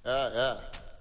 Yeah.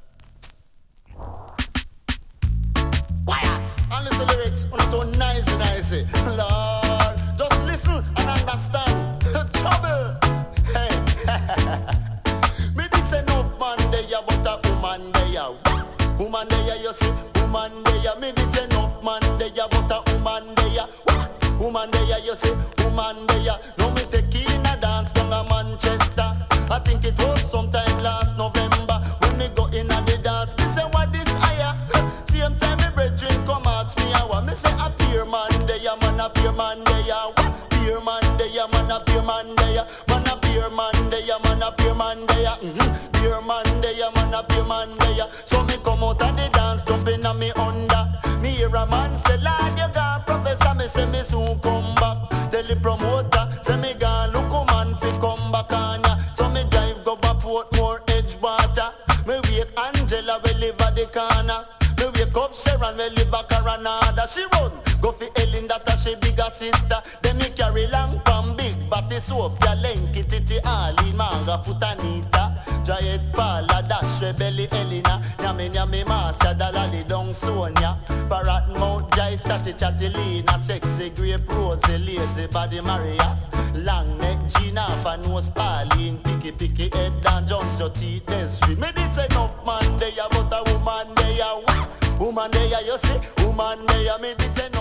Quiet! And listen lyrics, on it so nice. Lord, just listen and understand. Trouble! Hey, me did say no man there, but a woman there. Woman there, you see, woman there. Me did say no man there, but a woman there. Woman there, you see, woman there. No me take in a dance down a Manchester. I think it was sometime last November when me go in a the dance. Me say what this higher? Same time me brethren come ask me how. Me say a peer man there, man a peer man there. Peer man there, man a peer man there. Man a peer man there, man a peer man there. Peer man there, man a peer man there. So me come out of the dance, jumping on me under. Me hear a man say, Lord, you gone, Professor. Me say me soon come back. Tell the promoter, say me gone, look a man fi come back on ya. So me drive go back Portmore, Edgewater. Me wake Angela, we live at the corner. Me wake up Sharon, we live at Coronada. She run, go fi Ellen, that a she bigger sister. Then me carry long from big, but it's Sophia, Lenky, Titi, Arlene, Manga, Futanita. Giant Paula, Dash, Rebelli, Elena. Nyame, Marcia, Dalali, Dong, Sonia. Barat, Mount, Jai, Chatty, Lena. Sexy, Grape, Rose, Lazy, Body, Maria. Long neck, Gina, Fanos, Pauline. Picky, head, and John, Jotty, Desri. Me did say enough man there, but a woman there. Woman there, you see, woman there. Me did say